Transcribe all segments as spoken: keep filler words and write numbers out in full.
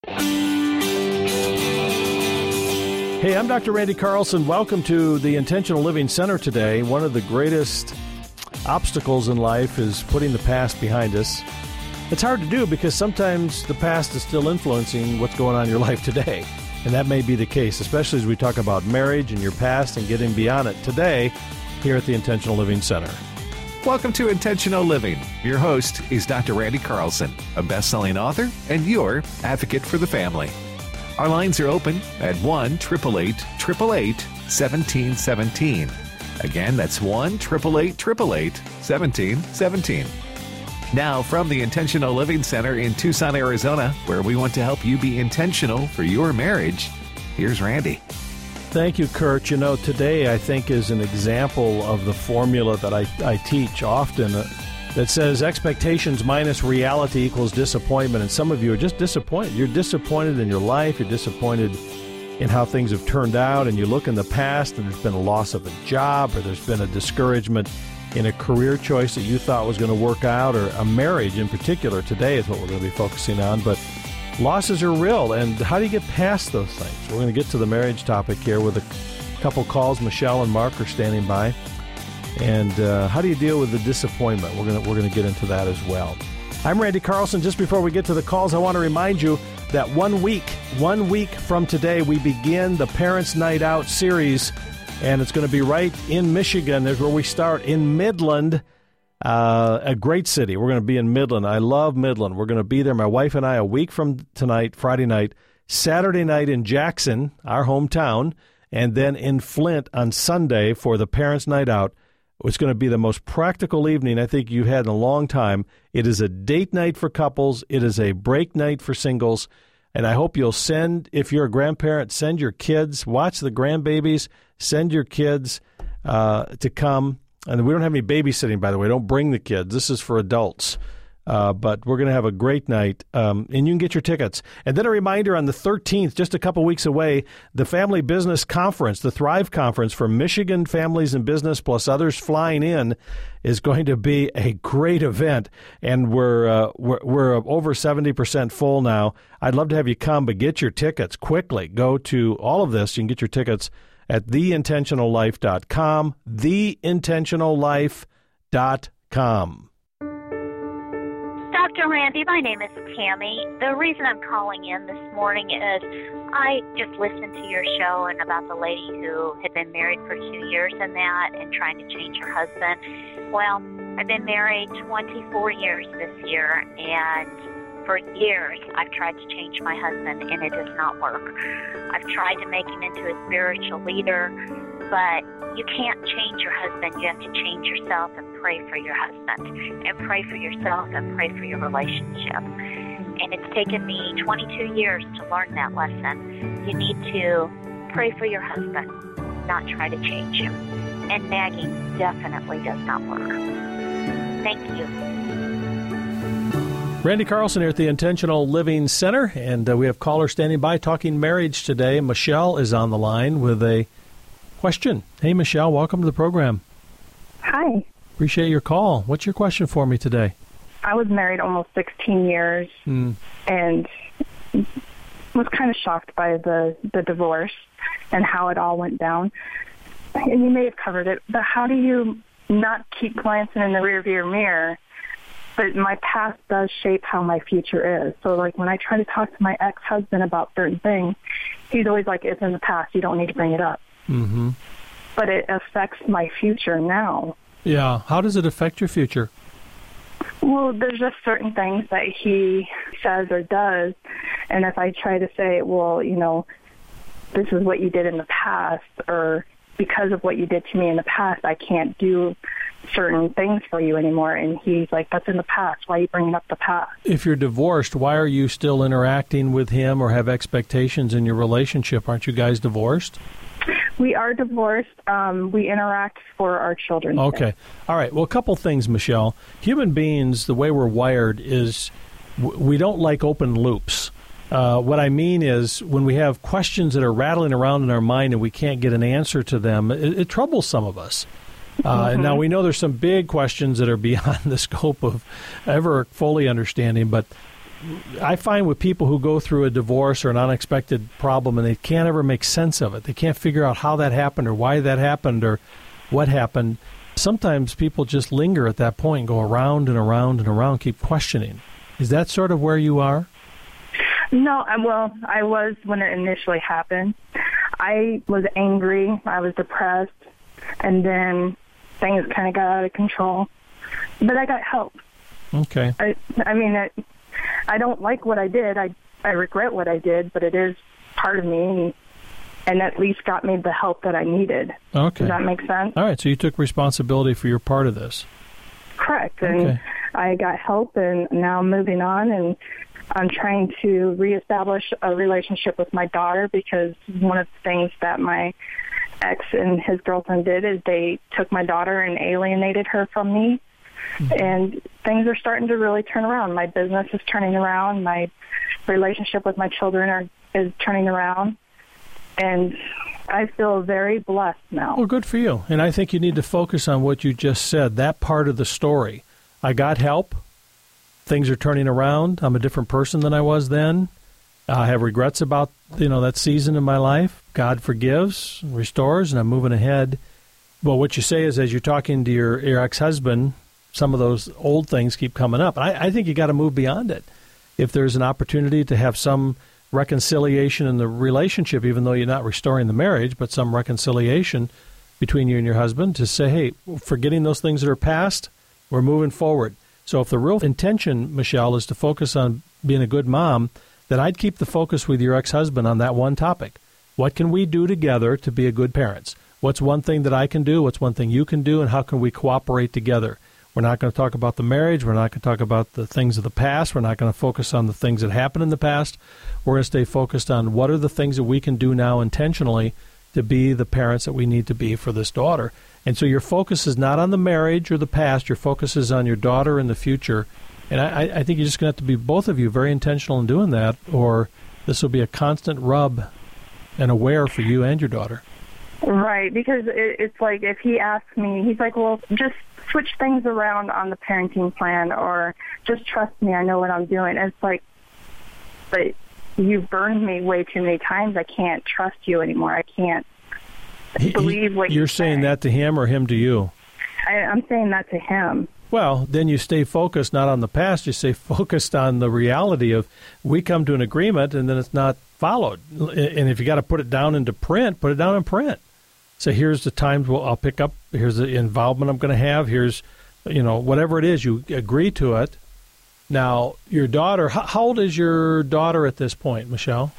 Hey, I'm Doctor Randy Carlson. Welcome to the Intentional Living Center today. One of the greatest obstacles in life is putting the past behind us. It's hard to do because sometimes the past is still influencing what's going on in your life today. And that may be the case, especially as we talk about marriage and your past and getting beyond it today here at the Intentional Living Center. Welcome to Intentional Living. Your host is Doctor Randy Carlson, a best-selling author and your advocate for the family. Our lines are open at one eight eight eight, eight eight eight, one seven one seven. Again, that's one eight eight eight, eight eight eight, one seven one seven. Now, from the Intentional Living Center in Tucson, Arizona, where we want to help you be intentional for your marriage, here's Randy. Thank you, Kurt. You know, today I think is an example of the formula that I, I teach often uh, that says expectations minus reality equals disappointment. And some of you are just disappointed. You're disappointed in your life. You're disappointed in how things have turned out. And you look in the past and there's been a loss of a job, or there's been a discouragement in a career choice that you thought was going to work out, or a marriage in particular. Today is what we're going to be focusing on. But losses are real. And how do you get past those things? We're going to get to the marriage topic here with a couple calls. Michelle and Mark are standing by. And uh, how do you deal with the disappointment? We're going we're going to get into that as well. I'm Randy Carlson. Just before we get to the calls, I want to remind you that one week, one week from today, we begin the Parents' Night Out series, and it's going to be right in Michigan. There's where we start, in Midland, uh, a great city. We're going to be in Midland. I love Midland. We're going to be there, my wife and I, a week from tonight, Friday night, Saturday night in Jackson, our hometown, and then in Flint on Sunday for the Parents' Night Out. It's going to be the most practical evening I think you've had in a long time. It is a date night for couples. It is a break night for singles. And I hope you'll send, if you're a grandparent, send your kids, watch the grandbabies, send your kids uh, to come. And we don't have any babysitting, by the way. Don't bring the kids. This is for adults. Uh, but we're going to have a great night, um, and you can get your tickets. And then a reminder, on the thirteenth, just a couple weeks away, the Family Business Conference, the Thrive Conference for Michigan families and business, plus others flying in, is going to be a great event. And we're uh, we're, we're over seventy percent full now. I'd love to have you come, but get your tickets quickly. Go to all of this. You can get your tickets at the intentional life dot com, the intentional life dot com. Doctor Randy, my name is Tammy. The reason I'm calling in this morning is I just listened to your show and about the lady who had been married for two years and that and trying to change her husband. Well, I've been married twenty-four years this year, and for years I've tried to change my husband, and it does not work. I've tried to make him into a spiritual leader, but you can't change your husband. You have to change yourself and pray for your husband, and pray for yourself and pray for your relationship. And it's taken me twenty-two years to learn that lesson. You need to pray for your husband, not try to change him. And nagging definitely does not work. Thank you. Randy Carlson here at the Intentional Living Center, and uh, we have callers standing by talking marriage today. Michelle is on the line with a question. Hey, Michelle, welcome to the program. Hi. Appreciate your call. What's your question for me today? I was married almost sixteen years mm. and was kind of shocked by the, the divorce and how it all went down. And you may have covered it, but how do you not keep glancing in the rearview mirror? But my past does shape how my future is. So, like, when I try to talk to my ex-husband about certain things, he's always like, it's in the past. You don't need to bring it up. Mm-hmm. But it affects my future now. Yeah. How does it affect your future? Well, there's just certain things that he says or does. And if I try to say, well, you know, this is what you did in the past, or because of what you did to me in the past, I can't do certain things for you anymore. And he's like, that's in the past. Why are you bringing up the past? If you're divorced, why are you still interacting with him or have expectations in your relationship? Aren't you guys divorced? We are divorced. Um, we interact for our children. Okay. All right. Well, a couple things, Michelle. Human beings, the way we're wired is w- we don't like open loops. Uh, what I mean is when we have questions that are rattling around in our mind and we can't get an answer to them, it, it troubles some of us. Uh, mm-hmm. Now, we know there's some big questions that are beyond the scope of ever fully understanding, but I find with people who go through a divorce or an unexpected problem and they can't ever make sense of it, they can't figure out how that happened or why that happened or what happened, sometimes people just linger at that point and go around and around and around, keep questioning. Is that sort of where you are? No, I- well, I was when it initially happened. I was angry, I was depressed, and then things kind of got out of control. But I got help. Okay. I, I mean, I, I don't like what I did. I, I regret what I did, but it is part of me, and at least got me the help that I needed. Okay. Does that make sense? All right, so you took responsibility for your part of this. Correct. And Okay. I got help, and now I'm moving on, and I'm trying to reestablish a relationship with my daughter, because one of the things that my ex and his girlfriend did is they took my daughter and alienated her from me. Mm-hmm. And things are starting to really turn around. My business is turning around. My relationship with my children are, is turning around. And I feel very blessed now. Well, good for you. And I think you need to focus on what you just said, that part of the story. I got help. Things are turning around. I'm a different person than I was then. I have regrets about, you know, that season in my life. God forgives, restores, and I'm moving ahead. Well, what you say is, as you're talking to your, your ex-husband, some of those old things keep coming up. I, I think you got to move beyond it. If there's an opportunity to have some reconciliation in the relationship, even though you're not restoring the marriage, but some reconciliation between you and your husband, to say, hey, forgetting those things that are past, we're moving forward. So if the real intention, Michelle, is to focus on being a good mom, then I'd keep the focus with your ex-husband on that one topic. What can we do together to be a good parents? What's one thing that I can do? What's one thing you can do? And how can we cooperate together? We're not going to talk about the marriage. We're not going to talk about the things of the past. We're not going to focus on the things that happened in the past. We're going to stay focused on what are the things that we can do now intentionally to be the parents that we need to be for this daughter. And so your focus is not on the marriage or the past. Your focus is on your daughter in the future. And I, I think you're just going to have to be, both of you, very intentional in doing that, or this will be a constant rub and aware for you and your daughter. Right, because it, it's like if he asks me, he's like, well, just switch things around on the parenting plan, or just trust me, I know what I'm doing. And it's like, but you've burned me way too many times. I can't trust you anymore. I can't he, believe what you're you saying. say. That to him or him to you? I, I'm saying that to him. Well, then you stay focused not on the past, you stay focused on the reality of we come to an agreement and then it's not followed. And if you got to put it down into print, put it down in print. So here's the times we'll, I'll pick up, here's the involvement I'm going to have, here's, you know, whatever it is, you agree to it. Now, your daughter, how, how old is your daughter at this point, Michelle?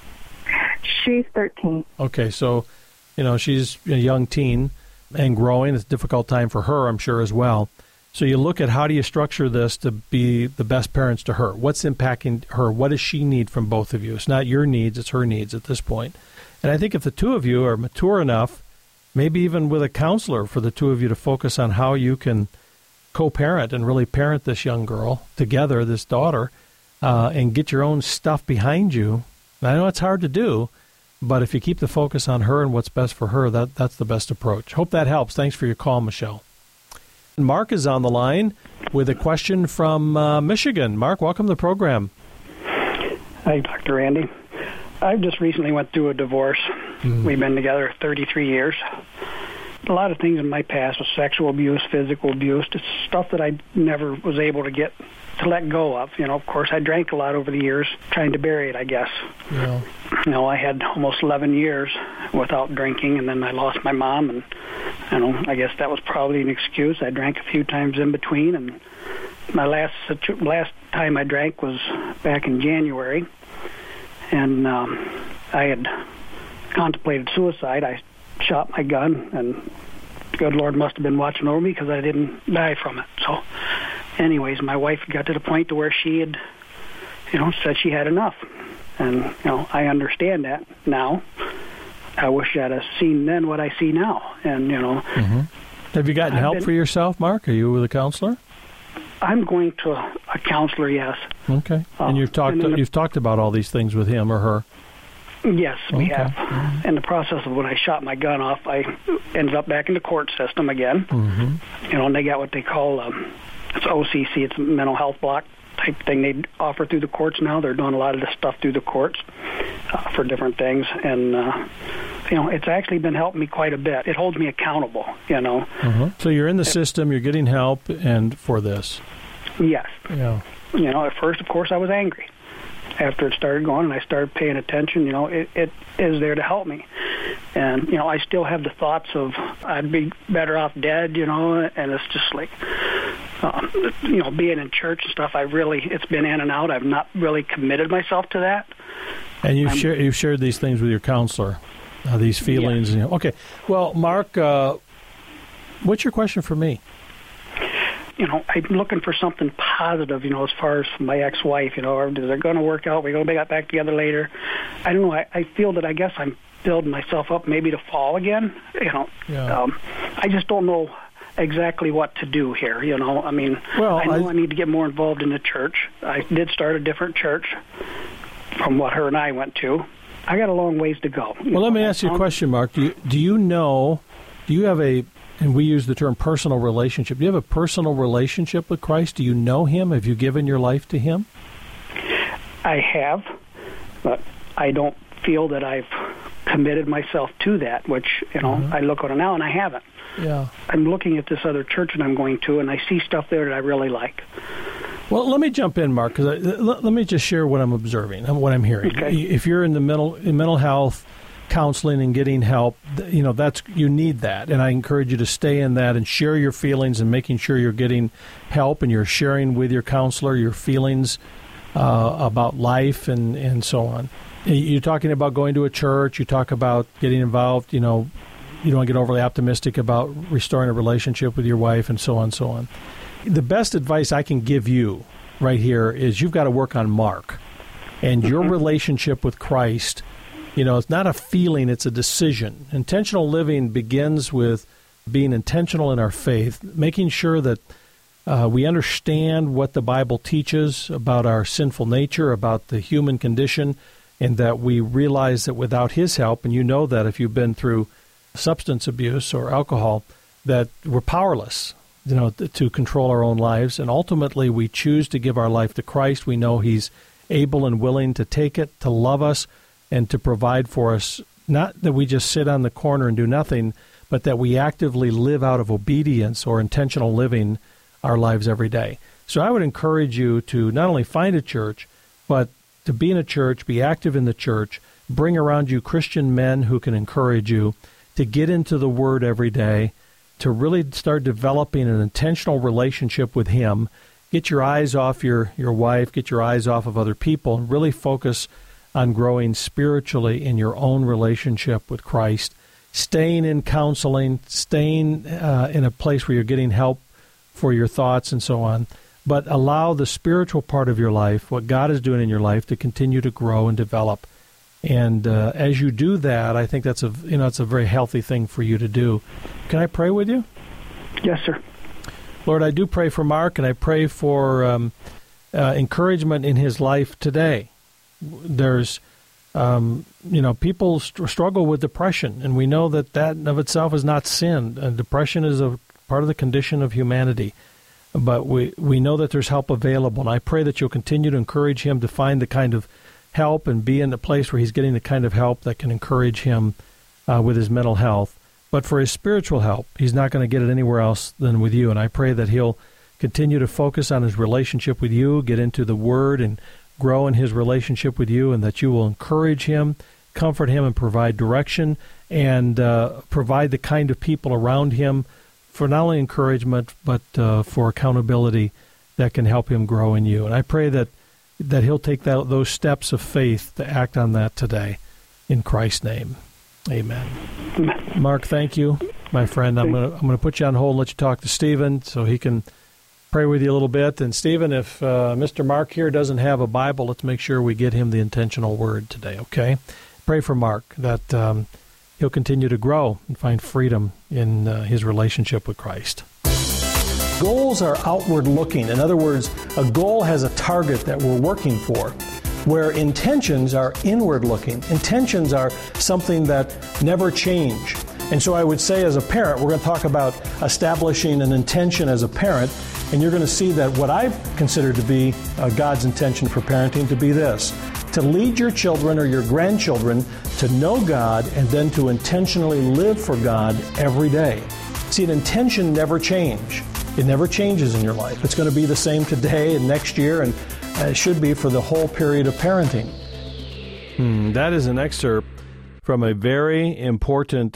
She's thirteen. Okay, so, you know, she's a young teen and growing. It's a difficult time for her, I'm sure, as well. So you look at how do you structure this to be the best parents to her? What's impacting her? What does she need from both of you? It's not your needs, it's her needs at this point. And I think if the two of you are mature enough, maybe even with a counselor for the two of you to focus on how you can co-parent and really parent this young girl together, this daughter, uh, and get your own stuff behind you. And I know it's hard to do, but if you keep the focus on her and what's best for her, that that's the best approach. Hope that helps. Thanks for your call, Michelle. Mark is on the line with a question from uh, Michigan. Mark, welcome to the program. Hi, Doctor Randy. I just recently went through a divorce. Mm. We've been together thirty-three years. A lot of things in my past was sexual abuse, physical abuse, just stuff that I never was able to get to let go of. You know, of course, I drank a lot over the years, trying to bury it, I guess. Yeah. You know, I had almost eleven years without drinking, and then I lost my mom, and, you know, I guess that was probably an excuse. I drank a few times in between, and my last last time I drank was back in January, and um, I had contemplated suicide. I shot my gun, and the good Lord must have been watching over me because I didn't die from it. So anyways, my wife got to the point to where she had, you know, said she had enough. And, you know, I understand that now. I wish I'd have seen then what I see now. And, you know. Mm-hmm. Have you gotten I've help been, for yourself, Mark? Are you with a counselor? I'm going to a, a counselor, yes. Okay. Uh, and you've talked and the, you've talked about all these things with him or her? Yes, we okay. have. Mm-hmm. In the process of when I shot my gun off, I ended up back in the court system again. Mm-hmm. You know, and they got what they call, um, it's O C C, it's mental health block type thing they offer through the courts now. They're doing a lot of this stuff through the courts uh, for different things, and uh, you know, it's actually been helping me quite a bit. It holds me accountable, you know. Uh-huh. So you're in the system, you're getting help, and for this. Yes. Yeah. You know, at first, of course, I was angry. After it started going and I started paying attention, you know, it, it is there to help me. And, you know, I still have the thoughts of I'd be better off dead, you know, and it's just like, um, you know, being in church and stuff, I really, it's been in and out. I've not really committed myself to that. And you've, share, you've shared these things with your counselor, uh, these feelings. Yes. You know. Okay. Well, Mark, uh, what's your question for me? You know, I'm looking for something positive, you know, as far as my ex-wife, you know, or is it going to work out? We're going to get back together later. I don't know. I, I feel that I guess I'm building myself up maybe to fall again. You know, yeah. um, I just don't know exactly what to do here, you know. I mean, well, I know I, I need to get more involved in the church. I did start a different church from what her and I went to. I got a long ways to go. Well, know? let me ask you a question, Mark. Do you, do you know, do you have a, and we use the term personal relationship. Do you have a personal relationship with Christ? Do you know Him? Have you given your life to Him? I have, but I don't feel that I've committed myself to that, which, you know, mm-hmm. I look at it now and I haven't. Yeah. I'm looking at this other church that I'm going to, and I see stuff there that I really like. Well, let me jump in, Mark, because let, let me just share what I'm observing and what I'm hearing. Okay. If you're in the mental, in mental health, counseling and getting help, you know, that's, you need that. And I encourage you to stay in that and share your feelings and making sure you're getting help and you're sharing with your counselor your feelings uh, about life and, and so on. You're talking about going to a church. You talk about getting involved, you know, you don't want to get overly optimistic about restoring a relationship with your wife and so on and so on. The best advice I can give you right here is you've got to work on Mark and your relationship with Christ. You know, it's not a feeling, it's a decision. Intentional living begins with being intentional in our faith, making sure that uh, we understand what the Bible teaches about our sinful nature, about the human condition, and that we realize that without His help, and you know that if you've been through substance abuse or alcohol, that we're powerless, you know, to control our own lives. And ultimately, we choose to give our life to Christ. We know He's able and willing to take it, to love us, and to provide for us, not that we just sit on the corner and do nothing, but that we actively live out of obedience or intentional living our lives every day. So I would encourage you to not only find a church, but to be in a church, be active in the church, bring around you Christian men who can encourage you, to get into the Word every day, to really start developing an intentional relationship with Him, get your eyes off your, your wife, get your eyes off of other people, and really focus on growing spiritually in your own relationship with Christ, staying in counseling, staying uh, in a place where you're getting help for your thoughts and so on, but allow the spiritual part of your life, what God is doing in your life, to continue to grow and develop. And uh, as you do that, I think that's a you know it's a very healthy thing for you to do. Can I pray with you? Yes, sir. Lord, I do pray for Mark, and I pray for um, uh, encouragement in his life today. There's, um, you know, people st- struggle with depression, and we know that that of itself is not sin. Uh, depression is a part of the condition of humanity. But we, we know that there's help available, and I pray that you'll continue to encourage him to find the kind of help and be in a place where he's getting the kind of help that can encourage him uh, with his mental health. But for his spiritual help, he's not going to get it anywhere else than with you, and I pray that he'll continue to focus on his relationship with you, get into the Word, and grow in his relationship with you, and that you will encourage him, comfort him, and provide direction, and uh, provide the kind of people around him for not only encouragement, but uh, for accountability that can help him grow in you. And I pray that that he'll take that, those steps of faith to act on that today. In Christ's name, amen. Mark, thank you, my friend. I'm going to I'm going to put you on hold and let you talk to Stephen so he can pray with you a little bit. And Stephen, if uh, Mister Mark here doesn't have a Bible, let's make sure we get him the intentional word today, okay? Pray for Mark that um, he'll continue to grow and find freedom in uh, his relationship with Christ. Goals are outward looking. In other words, a goal has a target that we're working for, where intentions are inward looking. Intentions are something that never change. And so I would say as a parent, we're going to talk about establishing an intention as a parent. And you're going to see that what I consider to be uh, God's intention for parenting to be this: to lead your children or your grandchildren to know God and then to intentionally live for God every day. See, an intention never changes. It never changes in your life. It's going to be the same today and next year, and it should be for the whole period of parenting. Hmm, that is an excerpt from a very important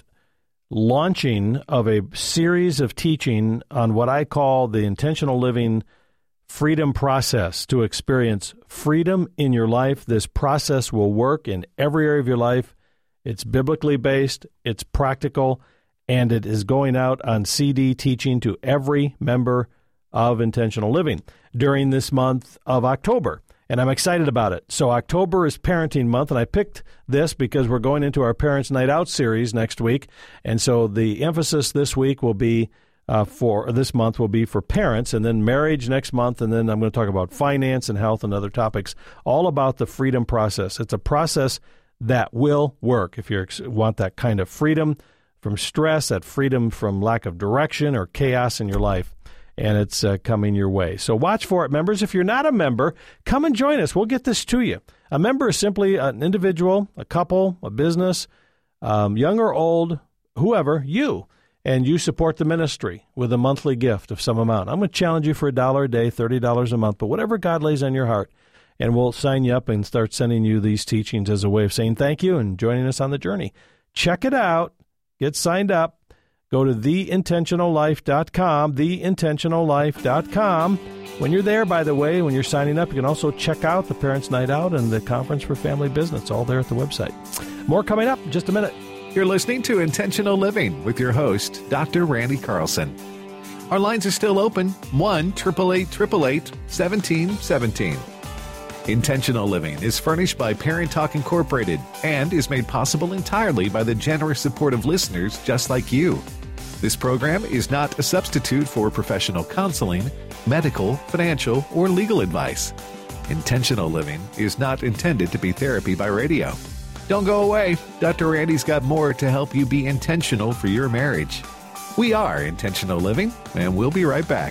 launching of a series of teaching on what I call the intentional living freedom process. To experience freedom in your life, this process will work in every area of your life. It's biblically based, it's practical, and it is going out on C D teaching to every member of Intentional Living during this month of October. And I'm excited about it. So October is Parenting Month, and I picked this because we're going into our Parents' Night Out series next week. And so the emphasis this week will be uh, for, this month will be for parents, and then marriage next month, and then I'm going to talk about finance and health and other topics, all about the freedom process. It's a process that will work if you want that kind of freedom from stress, that freedom from lack of direction or chaos in your life. And it's uh, coming your way. So watch for it, members. If you're not a member, come and join us. We'll get this to you. A member is simply an individual, a couple, a business, um, young or old, whoever, you. And you support the ministry with a monthly gift of some amount. I'm going to challenge you for a dollar a day, thirty dollars a month, but whatever God lays on your heart. And we'll sign you up and start sending you these teachings as a way of saying thank you and joining us on the journey. Check it out. Get signed up. Go to the intentional life dot com, the intentional life dot com. When you're there, by the way, when you're signing up, you can also check out the Parents' Night Out and the Conference for Family Business, all there at the website. More coming up in just a minute. You're listening to Intentional Living with your host, Doctor Randy Carlson. Our lines are still open, one eight eight eight, eight eight eight, one seven one seven. Intentional Living is furnished by Parent Talk Incorporated and is made possible entirely by the generous support of listeners just like you. This program is not a substitute for professional counseling, medical, financial, or legal advice. Intentional Living is not intended to be therapy by radio. Don't go away. Doctor Randy's got more to help you be intentional for your marriage. We are Intentional Living, and we'll be right back.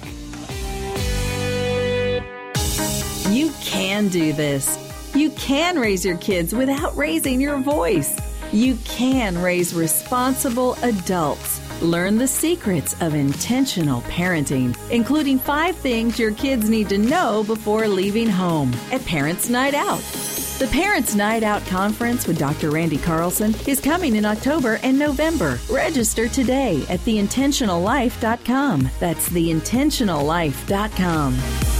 You can do this. You can raise your kids without raising your voice. You can raise responsible adults. Learn the secrets of intentional parenting, including five things your kids need to know before leaving home at Parents' Night Out. The Parents' Night Out Conference with Doctor Randy Carlson is coming in October and November. Register today at the intentional life dot com. That's the intentional life dot com.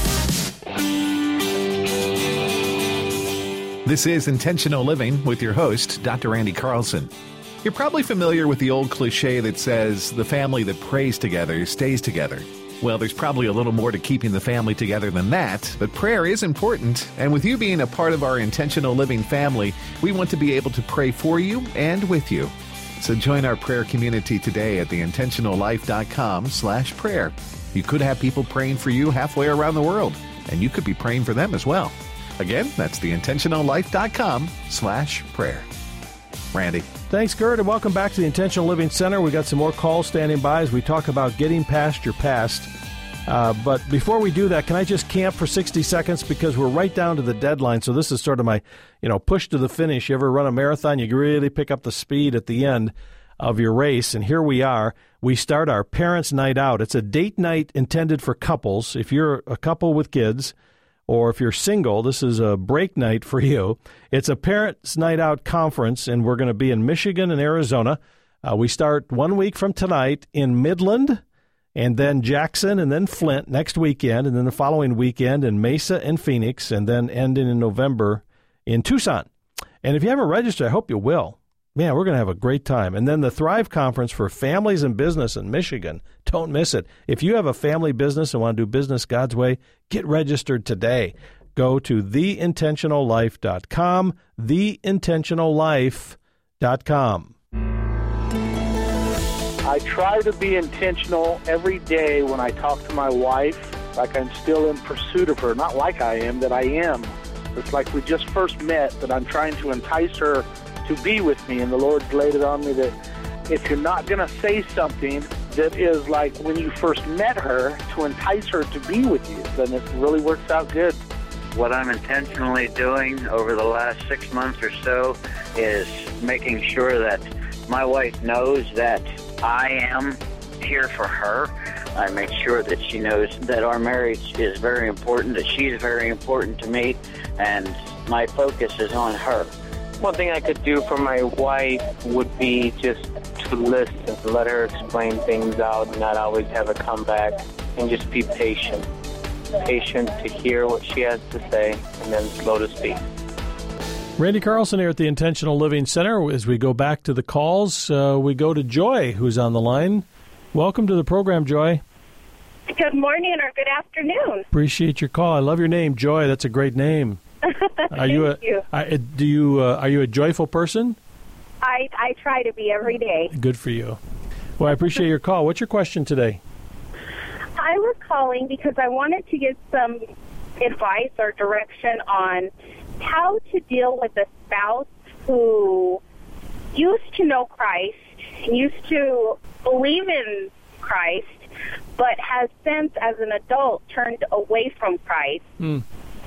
This is Intentional Living with your host, Doctor Randy Carlson. You're probably familiar with the old cliche that says, the family that prays together stays together. Well, there's probably a little more to keeping the family together than that, but prayer is important, and with you being a part of our Intentional Living family, we want to be able to pray for you and with you. So join our prayer community today at the intentional life dot com slash prayer. You could have people praying for you halfway around the world, and you could be praying for them as well. Again, that's the intentional life dot com slash prayer. Randy. Thanks, Gert, and welcome back to the Intentional Living Center. We got some more calls standing by as we talk about getting past your past. Uh, but before we do that, can I just camp for sixty seconds because we're right down to the deadline. So this is sort of my, you know, push to the finish. You ever run a marathon? You really pick up the speed at the end of your race. And here we are. We start our Parents' Night Out. It's a date night intended for couples. If you're a couple with kids, or if you're single, this is a break night for you. It's a Parents' Night Out conference, and we're going to be in Michigan and Arizona. Uh, we start one week from tonight in Midland, and then Jackson, and then Flint next weekend, and then the following weekend in Mesa and Phoenix, and then ending in November in Tucson. And if you haven't registered, I hope you will. Man, we're going to have a great time. And then the Thrive Conference for Families and Business in Michigan. Don't miss it. If you have a family business and want to do business God's way, get registered today. Go to the intentional life dot com, the intentional life dot com. I try to be intentional every day when I talk to my wife, like I'm still in pursuit of her. Not like I am, that I am. It's like we just first met, that I'm trying to entice her to be with me, and the Lord's laid it on me that if you're not going to say something, that is like when you first met her to entice her to be with you, then it really works out good. What I'm intentionally doing over the last six months or so is making sure that my wife knows that I am here for her. I make sure that she knows that our marriage is very important, that she's very important to me, and my focus is on her. One thing I could do for my wife would be just to listen, let her explain things out, and not always have a comeback, and just be patient. Patient to hear what she has to say, and then slow to speak. Randy Carlson here at the Intentional Living Center. As we go back to the calls, uh, we go to Joy, who's on the line. Welcome to the program, Joy. Good morning or good afternoon. Appreciate your call. I love your name, Joy. That's a great name. Are you a, you. I, do you uh, are you a joyful person? I I try to be every day. Good for you. Well, I appreciate your call. What's your question today? I was calling because I wanted to get some advice or direction on how to deal with a spouse who used to know Christ, used to believe in Christ, but has since, as an adult, turned away from Christ mm.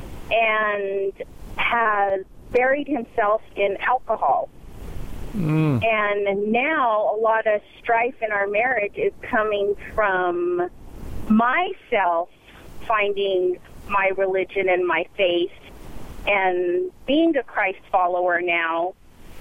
and has buried himself in alcohol. Mm. And now a lot of strife in our marriage is coming from myself finding my religion and my faith and being a Christ follower now,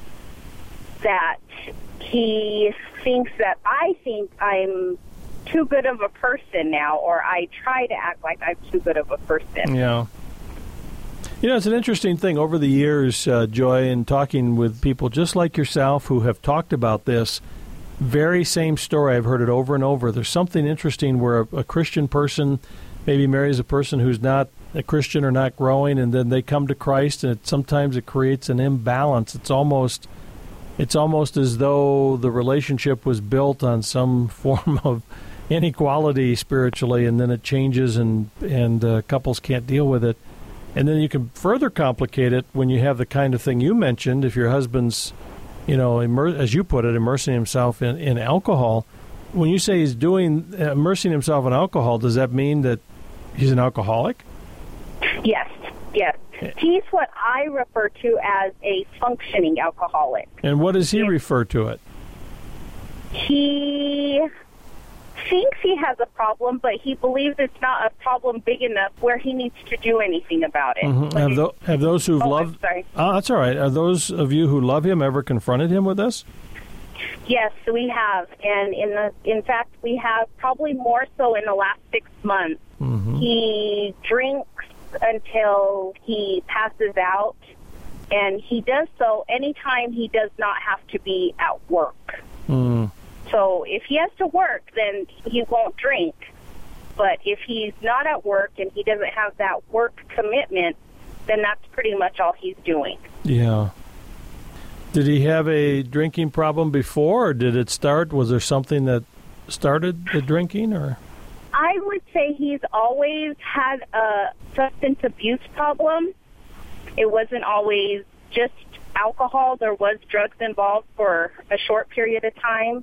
that he thinks that I think I'm too good of a person now, or I try to act like I'm too good of a person. Yeah. You know, it's an interesting thing over the years, uh, Joy, in talking with people just like yourself who have talked about this very same story. I've heard it over and over. There's something interesting where a, a Christian person maybe marries a person who's not a Christian or not growing, and then they come to Christ, and it, sometimes it creates an imbalance. It's almost, it's almost as though the relationship was built on some form of inequality spiritually, and then it changes, and and uh, couples can't deal with it. And then you can further complicate it when you have the kind of thing you mentioned. If your husband's, you know, immer- as you put it, immersing himself in, in alcohol. When you say he's doing uh, immersing himself in alcohol, does that mean that he's an alcoholic? Yes, yes. He's what I refer to as a functioning alcoholic. And what does he yeah. refer to it? He thinks he has a problem, but he believes it's not a problem big enough where he needs to do anything about it. Mm-hmm. Have, th- have those who've oh, loved... I'm sorry. Oh, that's all right. Are those of you who love him ever confronted him with this? Yes, we have. And in the in fact, we have probably more so in the last six months. Mm-hmm. He drinks until he passes out, and he does so anytime he does not have to be at work. Mm. So if he has to work, then he won't drink. But if he's not at work and he doesn't have that work commitment, then that's pretty much all he's doing. Yeah. Did he have a drinking problem before, or did it start? Was there something that started the drinking, or? I would say he's always had a substance abuse problem. It wasn't always just alcohol. There was drugs involved for a short period of time.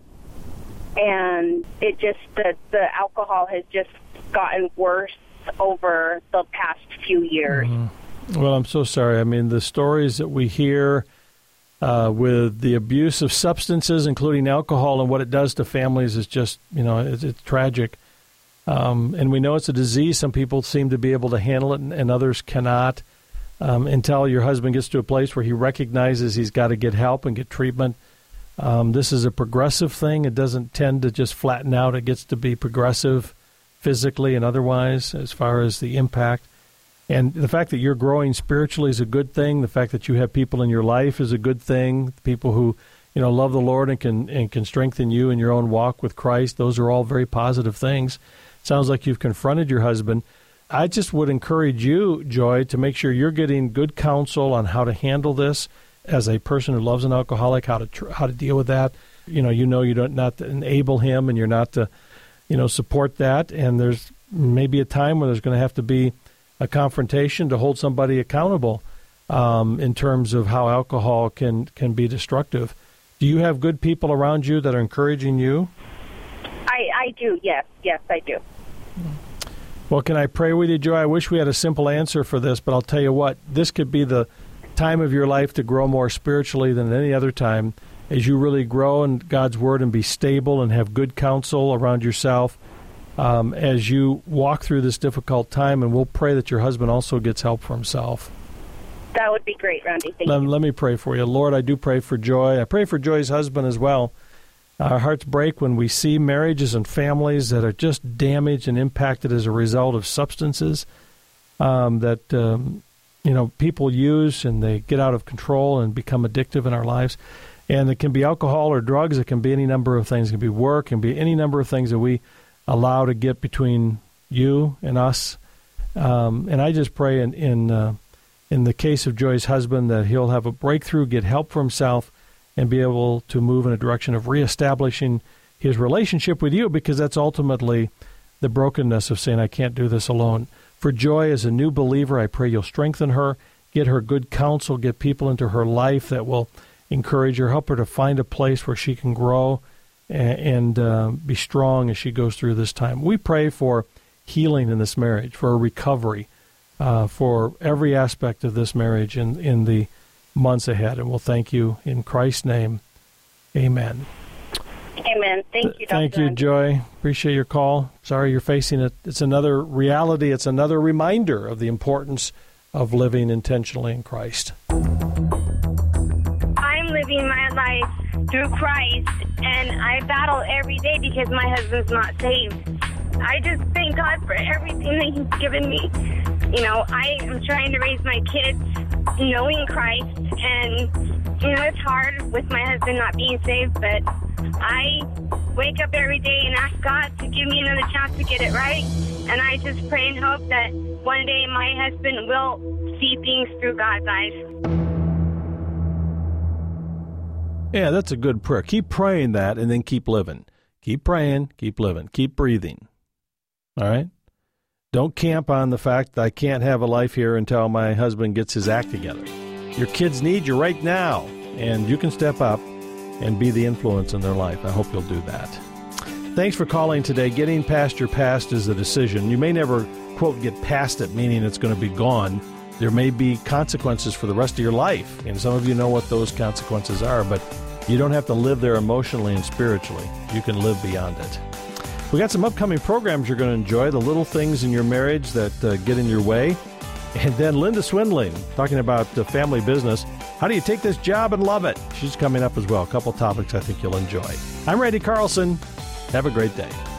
And it just, the, the alcohol has just gotten worse over the past few years. Mm-hmm. Well, I'm so sorry. I mean, the stories that we hear uh, with the abuse of substances, including alcohol, and what it does to families is just, you know, it's, it's tragic. Um, and we know it's a disease. Some people seem to be able to handle it, and, and others cannot. Um, until your husband gets to a place where he recognizes he's got to get help and get treatment. Um, this is a progressive thing. It doesn't tend to just flatten out. It gets to be progressive physically and otherwise as far as the impact. And the fact that you're growing spiritually is a good thing. The fact that you have people in your life is a good thing. People who, you know, love the Lord and can and can strengthen you in your own walk with Christ. Those are all very positive things. Sounds like you've confronted your husband. I just would encourage you, Joy, to make sure you're getting good counsel on how to handle this. As a person who loves an alcoholic, how to tr- how to deal with that. You know, you know you don't not to enable him, and you're not to, you know, support that. And there's maybe a time where there's going to have to be a confrontation to hold somebody accountable um, in terms of how alcohol can, can be destructive. Do you have good people around you that are encouraging you? I, I do, yes. Yes, I do. Well, can I pray with you, Joy? I wish we had a simple answer for this, but I'll tell you what, this could be the time of your life to grow more spiritually than any other time as you really grow in God's Word and be stable and have good counsel around yourself um, as you walk through this difficult time, and we'll pray that your husband also gets help for himself. That would be great, Randy. Thank let, you. Let me pray for you. Lord, I do pray for Joy. I pray for Joy's husband as well. Our hearts break when we see marriages and families that are just damaged and impacted as a result of substances um, that um, you know people use, and they get out of control and become addictive in our lives. And it can be alcohol or drugs. It can be any number of things. It can be work. It can be any number of things that we allow to get between you and us. Um, and I just pray in in, uh, in the case of Joy's husband that he'll have a breakthrough, get help for himself, and be able to move in a direction of reestablishing his relationship with you, because that's ultimately the brokenness of saying, I can't do this alone. For Joy, as a new believer, I pray you'll strengthen her, get her good counsel, get people into her life that will encourage her, help her to find a place where she can grow and, and uh, be strong as she goes through this time. We pray for healing in this marriage, for a recovery, uh, for every aspect of this marriage in, in the months ahead, and we'll thank you in Christ's name. Amen. Amen. Thank you, Doctor Thank you, Joy. Appreciate your call. Sorry you're facing it. It's another reality. It's another reminder of the importance of living intentionally in Christ. I'm living my life through Christ, and I battle every day because my husband's not saved. I just thank God for everything that He's given me. You know, I am trying to raise my kids knowing Christ, and, you know, it's hard with my husband not being saved, but I wake up every day and ask God to give me another chance to get it right, and I just pray and hope that one day my husband will see things through God's eyes. Yeah, that's a good prayer. Keep praying that, and then keep living. Keep praying, keep living, keep breathing. All right? Don't camp on the fact that I can't have a life here until my husband gets his act together. Your kids need you right now, and you can step up and be the influence in their life. I hope you'll do that. Thanks for calling today. Getting past your past is a decision. You may never, quote, get past it, meaning it's going to be gone. There may be consequences for the rest of your life, and some of you know what those consequences are, but you don't have to live there emotionally and spiritually. You can live beyond it. We got some upcoming programs you're going to enjoy, the little things in your marriage that uh, get in your way. And then Linda Swindling, talking about uh, family business. How do you take this job and love it? She's coming up as well. A couple topics I think you'll enjoy. I'm Randy Carlson. Have a great day.